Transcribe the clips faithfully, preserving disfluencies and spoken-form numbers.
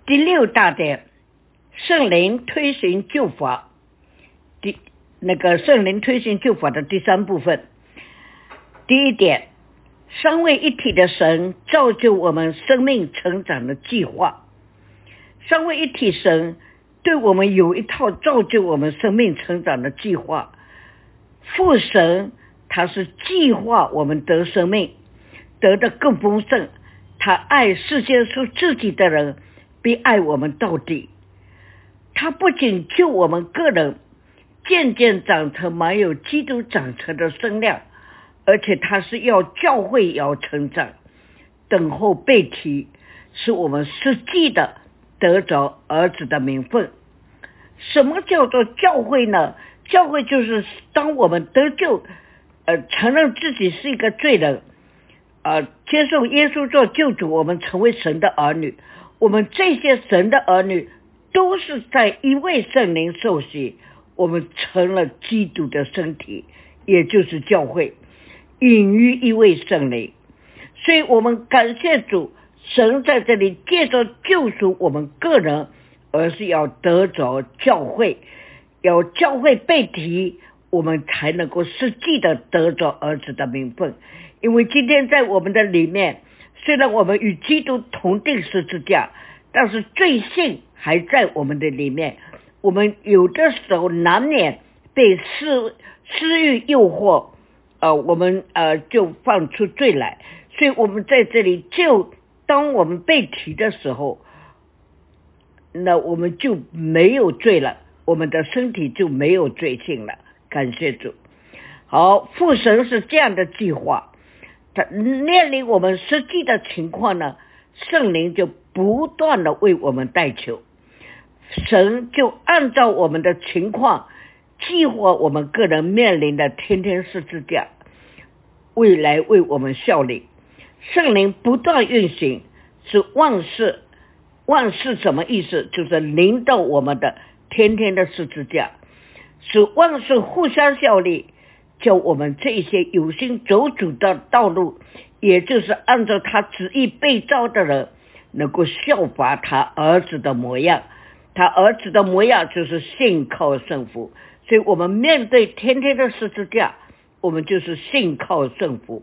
第六大点，圣灵推行救法。第那个圣灵推行救法的第三部分，第一点，三位一体的神造就我们生命成长的计划。三位一体神对我们有一套造就我们生命成长的计划。父神他是计划我们得生命，得的更丰盛。他爱世界属自己的人，比爱我们到底。他不仅救我们个人渐渐长成满有基督长成的身量，而且他是要教会也要成长，等候被提，使我们实际的得着儿子的名分。什么叫做教会呢？教会就是当我们得救，呃，承认自己是一个罪人，呃，接受耶稣做救主，我们成为神的儿女。我们这些神的儿女都是在一位圣灵受洗，我们成了基督的身体，也就是教会，隐于一位圣灵。所以我们感谢主，神在这里借着救赎我们个人，而是要得着教会，要教会被提，我们才能够实际的得着儿子的名分。因为今天在我们的里面，虽然我们与基督同定十字架，但是罪性还在我们的里面，我们有的时候难免被私私欲诱惑，呃，我们呃就犯出罪来。所以我们在这里，就当我们被提的时候，那我们就没有罪了，我们的身体就没有罪性了。感谢主。好，父神是这样的计划，他面临我们实际的情况呢，圣灵就不断的为我们代求，神就按照我们的情况计划我们个人面临的天天十字架，未来为我们效力。圣灵不断运行，是万事万事什么意思？就是临到我们的天天的十字架，使万事互相效力，叫我们这些有心走主的道路，也就是按照他旨意被造的人，能够效法他儿子的模样。他儿子的模样就是信靠圣父，所以我们面对天天的十字架，我们就是信靠圣父。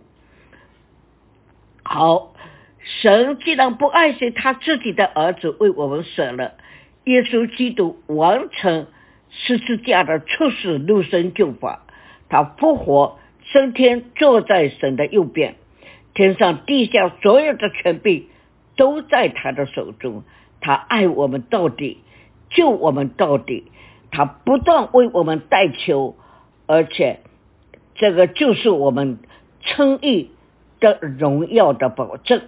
好，神既然不爱惜他自己的儿子，为我们舍了，耶稣基督完成十字架的出死入生救法，他复活升天，坐在神的右边，天上地下所有的权柄都在他的手中。他爱我们到底，救我们到底，他不断为我们代求，而且这个就是我们称义的荣耀的保证。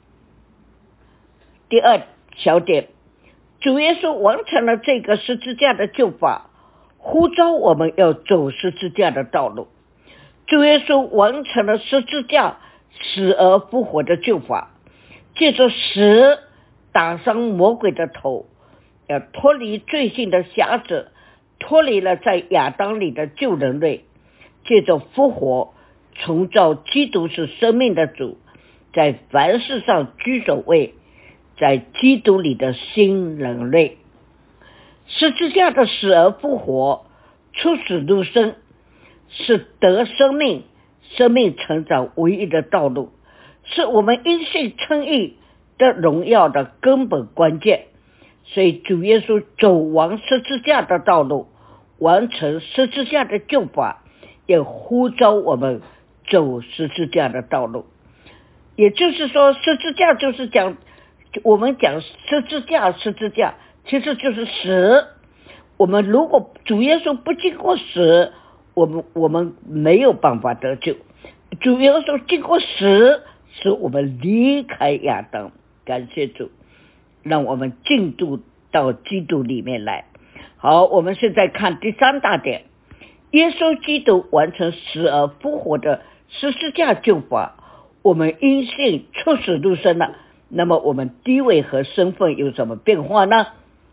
第二小点，主耶稣完成了这个十字架的救法，呼召我们要走十字架的道路。主耶稣完成了十字架死而复活的救法，借着死打伤魔鬼的头，要脱离罪性的辖制，脱离了在亚当里的旧人类，借着复活重造基督是生命的主，在凡事上居首位，在基督里的新人类。十字架的死而复活，出死入生，是得生命生命成长唯一的道路，是我们因信称义的荣耀的根本关键。所以主耶稣走完十字架的道路，完成十字架的救法，也呼召我们走十字架的道路。也就是说，十字架就是讲，我们讲十字架十字架其实就是死。我们如果主耶稣不经过死，我们我们没有办法得救。主耶稣经过死，使我们离开亚当。感谢主，让我们进入到基督里面来。好，我们现在看第三大点，耶稣基督完成死而复活的十字架救法，我们因信出死入生了。那么我们地位和身份有什么变化呢？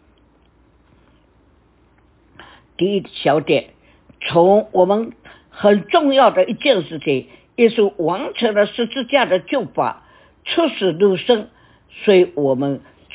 第一小点，从我们很重要的一件事情，耶稣完成了十字架的救法，出死入生，所以我们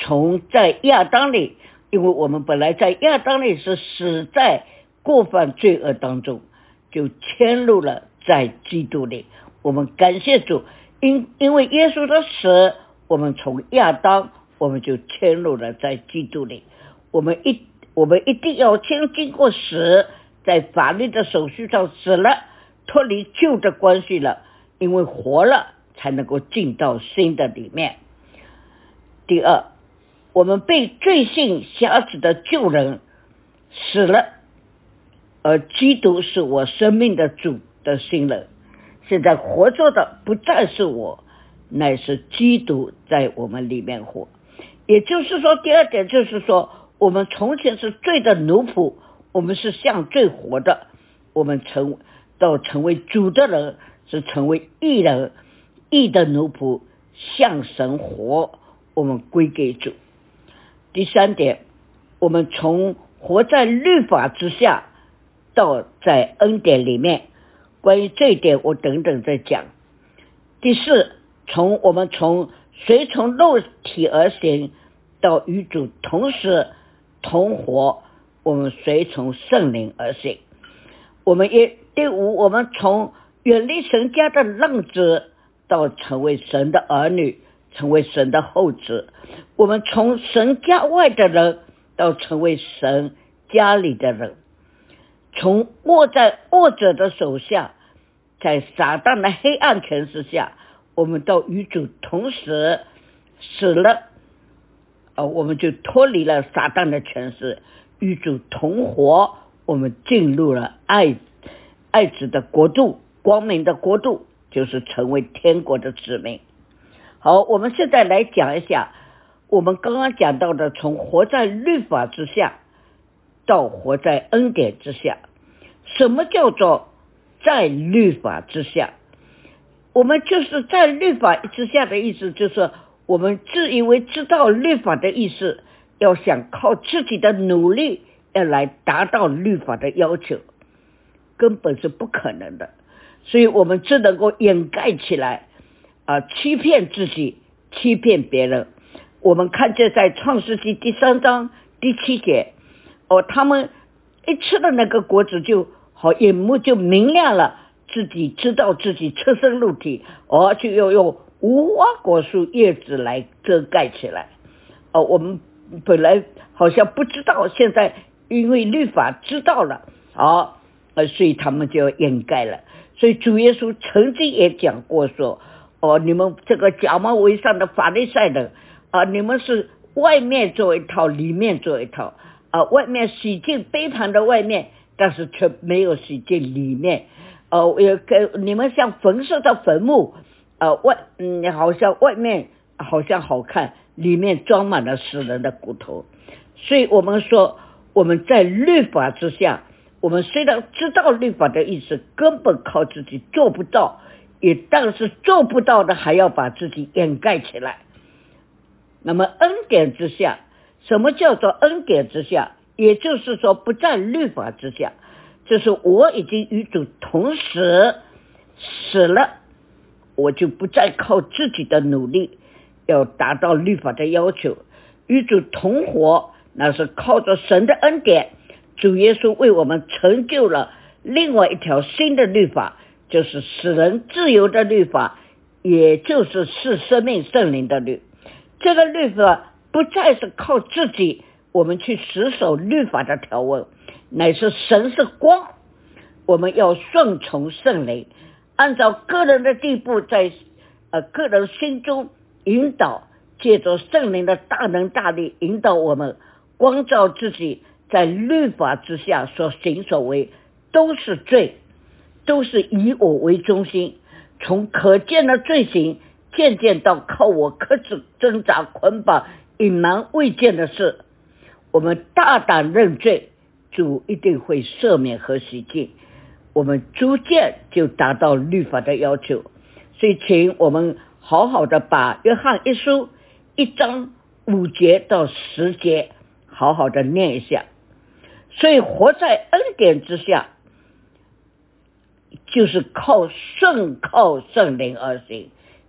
从在亚当里，因为我们本来在亚当里是死在过犯罪恶当中，就迁入了在基督里。我们感谢主，因因为耶稣的死，我们从亚当我们就迁入了在基督里。我们一我们一定要先经过死，在法律的手续上死了，脱离旧的关系了，因为活了才能够进到新的里面。第二，我们被罪性辖制的旧人死了，而基督是我生命的主的新人。现在活着的不再是我，乃是基督在我们里面活。也就是说，第二点就是说，我们从前是罪的奴仆，我们是向罪活的，我们成到成为主的人，是成为义人，义的奴仆，向神活，我们归给主。第三点，我们从活在律法之下到在恩典里面，关于这一点我等等再讲。第四，从我们从随从肉体而行到与主同时同活，我们随从圣灵而行。我们也第五，我们从远离神家的浪子到成为神的儿女，成为神的后子。我们从神家外的人到成为神家里的人，从握在恶者的手下，在撒旦的黑暗权势下，我们到与主同时死了，呃，我们就脱离了撒旦的权势，与主同活，我们进入了爱爱子的国度，光明的国度，就是成为天国的子民。好，我们现在来讲一下我们刚刚讲到的，从活在律法之下到活在恩典之下。什么叫做在律法之下？我们就是在律法之下的意思，就是我们自以为知道律法的意思，要想靠自己的努力要来达到律法的要求，根本是不可能的。所以我们只能够掩盖起来，啊，欺骗自己，欺骗别人。我们看见在创世纪第三章第七节，哦，他们一吃了那个果子，就好眼目就明亮了，自己知道自己赤身露体，而就要用无花果树叶子来遮盖起来。哦，我们本来好像不知道，现在因为律法知道了，哦，所以他们就掩盖了。所以主耶稣曾经也讲过说，哦，你们这个假冒为善的法利赛人啊，你们是外面做一套，里面做一套啊，外面洗净杯盘的外面，但是却没有洗净里面。哦，也跟你们像焚烧的坟墓，呃，外嗯，好像外面好像好看，里面装满了死人的骨头。所以我们说，我们在律法之下，我们虽然知道律法的意思，根本靠自己做不到，也但是做不到的还要把自己掩盖起来。那么恩典之下，什么叫做恩典之下？也就是说不在律法之下，就是我已经与主同时死了，我就不再靠自己的努力要达到律法的要求，与主同活，那是靠着神的恩典。主耶稣为我们成就了另外一条新的律法，就是使人自由的律法，也就是是生命圣灵的律。这个律法不再是靠自己我们去死守律法的条文，乃是神是光，我们要顺从圣灵，按照个人的地步在呃个人心中引导，借着圣灵的大能大力引导我们，光照自己在律法之下所行所为都是罪，都是以我为中心，从可见的罪行渐渐到靠我克制挣扎捆绑隐瞒未见的事，我们大胆认罪，主一定会赦免和洗净，我们逐渐就达到律法的要求。所以请我们好好的把约翰一书一章五节到十节好好的念一下。所以活在恩典之下，就是靠顺靠圣灵而行，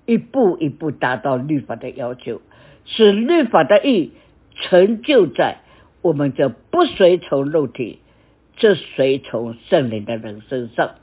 一步一步达到律法的要求，使律法的义成就在我们这不随从肉体，这随从圣灵的人身上。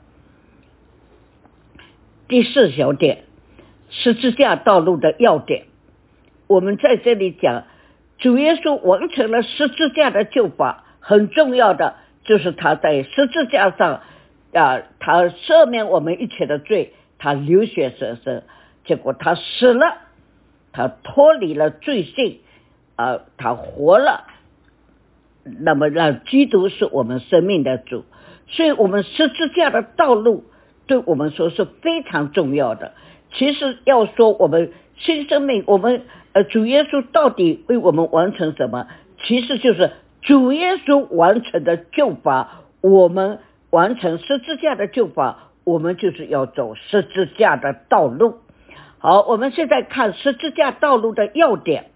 第四小点，十字架道路的要点。我们在这里讲，主耶稣完成了十字架的救法，很重要的就是他在十字架上啊，他赦免我们一切的罪，他流血舍身，结果他死了，他脱离了罪性啊，他活了，那么让基督是我们生命的主。所以我们十字架的道路对我们说是非常重要的。其实要说我们新生命，我们呃主耶稣到底为我们完成什么，其实就是主耶稣完成的救法，我们完成十字架的救法，我们就是要走十字架的道路。好，我们现在看十字架道路的要点。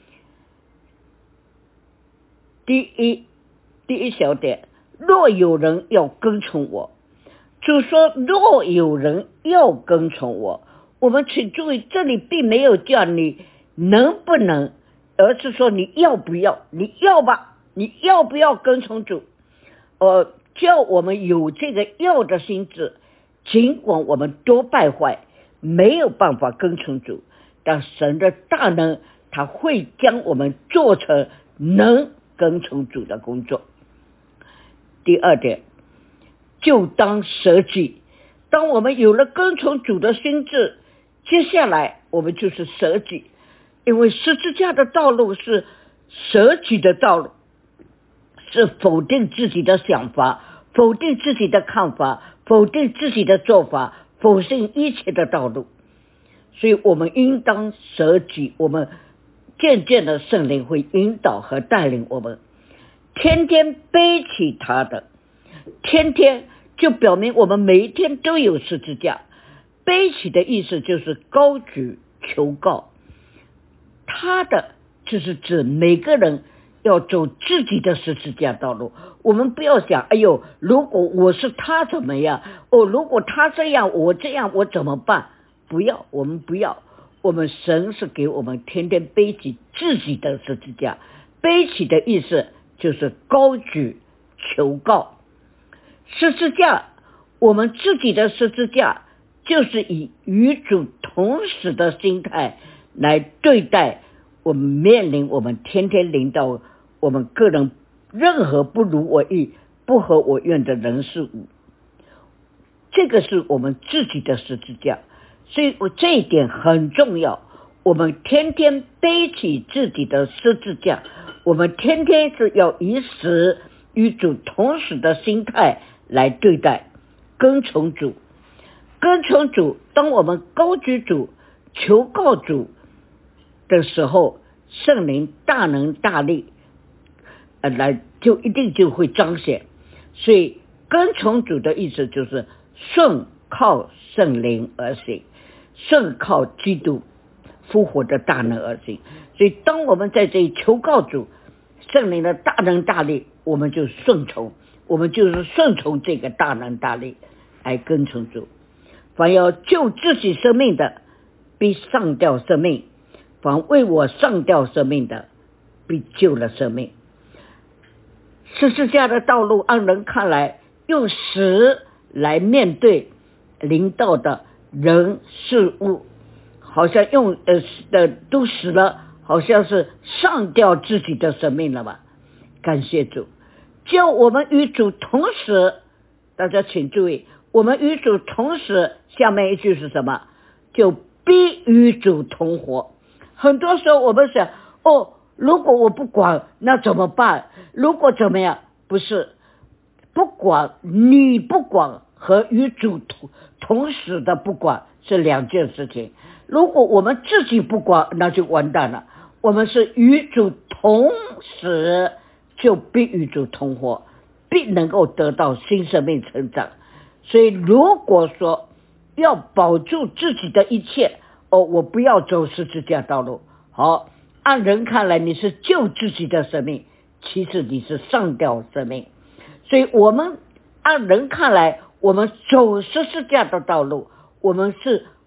第一，第一小点，若有人要跟从我，主说若有人要跟从我，我们请注意，这里并没有叫你能不能，而是说你要不要，你要吧，你要不要跟从主？呃，叫我们有这个要的心智，尽管我们多败坏，没有办法跟从主，但神的大能，他会将我们做成能跟从主的工作。第二点，就当舍己。当我们有了跟从主的心智，接下来我们就是舍己，因为十字架的道路是舍己的道路，是否定自己的想法，否定自己的看法，否定自己的做法，否定一切的道路。所以我们应当舍己，我们渐渐的圣灵会引导和带领我们，天天背起他的，天天就表明我们每一天都有十字架。背起的意思就是高举求告，他的就是指每个人要走自己的十字架道路。我们不要想，哎呦，如果我是他怎么样，哦，如果他这样我这样我怎么办？不要，我们不要，我们神是给我们天天背起自己的十字架。背起的意思就是高举求告。十字架，我们自己的十字架就是以与主同死的心态来对待我们面临我们天天临到我们个人任何不如我意不合我愿的人事物，这个是我们自己的十字架。所以我这一点很重要，我们天天背起自己的十字架，我们天天是要以死与主同死的心态来对待，跟从主。跟从主，当我们高举主求告主的时候，圣灵大能大力呃来就一定就会彰显。所以跟从主的意思就是顺靠圣灵而行，顺靠基督复活的大能而行。所以当我们在这里求告主，圣灵的大能大力，我们就顺从，我们就是顺从这个大能大力来跟从主。凡要救自己生命的，必上吊生命；凡为我上吊生命的，必救了生命。十字架的道路，让人看来用死来面对临到的人事物，好像用呃的都死了，好像是上吊自己的生命了吧？感谢主，叫我们与主同死。大家请注意，我们与主同死，下面一句是什么？就必与主同活。很多时候我们想，哦，如果我不管那怎么办？如果怎么样？不是，不管你不管和与主同同死的不管是两件事情。如果我们自己不管，那就完蛋了。我们是与主同死，就必与主同活，必能够得到新生命成长。所以如果说要保住自己的一切，哦，我不要走十字架道路，好，按人看来你是救自己的生命，其实你是上吊生命。所以我们按人看来，我们走十字架的道路，我们是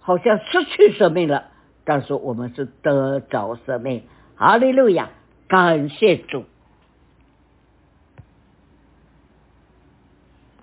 好像失去生命了，但是我们是得着生命。哈利路亚，感谢主。